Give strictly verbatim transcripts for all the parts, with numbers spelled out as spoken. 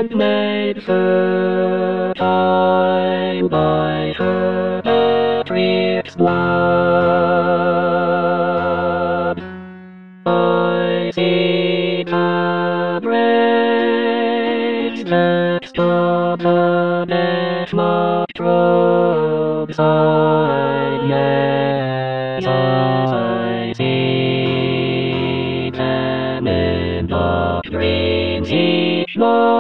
and made fertile by her patriot's blood. I see the brave that stop the Bismarck troops side, yes, I see them in the dreams each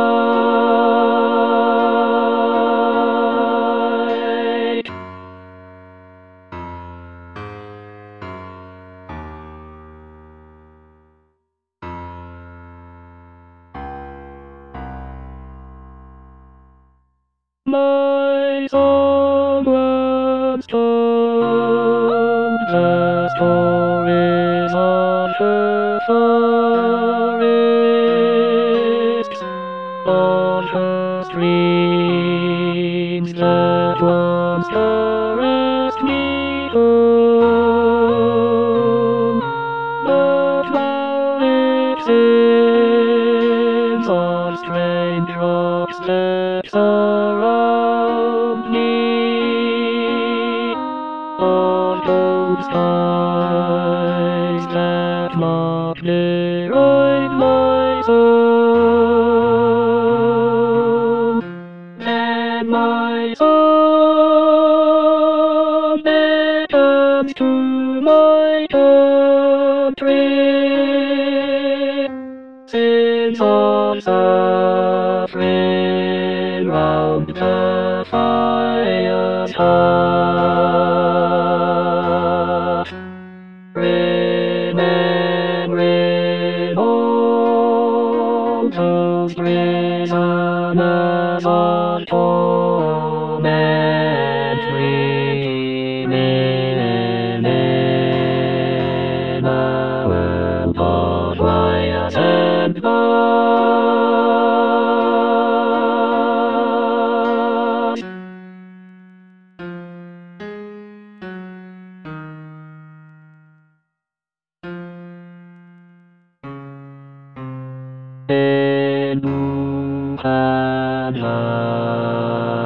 night. My song runs told the stories of her forests, of her streams that once caressed me home, but now it sings on strange rocks that surround me, on cold skies that mock deride my soul. Then my song beckons to my country, sings of suffering round the fire's hearth, remembering all those prisoners on torment, dreaming in a world of riots and blood. In Wuhan,